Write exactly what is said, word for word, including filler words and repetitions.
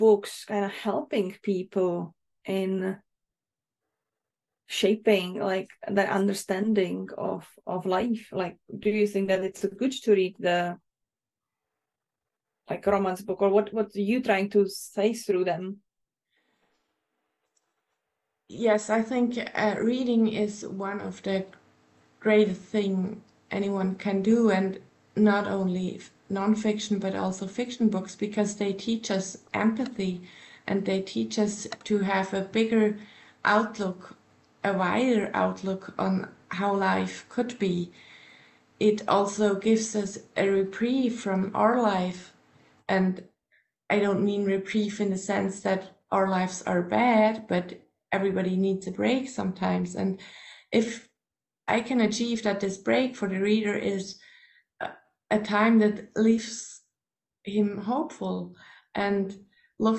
books kind of helping people in shaping like the understanding of of life? Like, do you think that it's good to read the like romance book, or what what are you trying to say through them? Yes, I think uh, reading is one of the greatest thing anyone can do, and not only non-fiction but also fiction books, because they teach us empathy and they teach us to have a bigger outlook, a wider outlook on how life could be. It also gives us a reprieve from our life, and I don't mean reprieve in the sense that our lives are bad, but everybody needs a break sometimes. And if I can achieve that this break for the reader is a, a time that leaves him hopeful and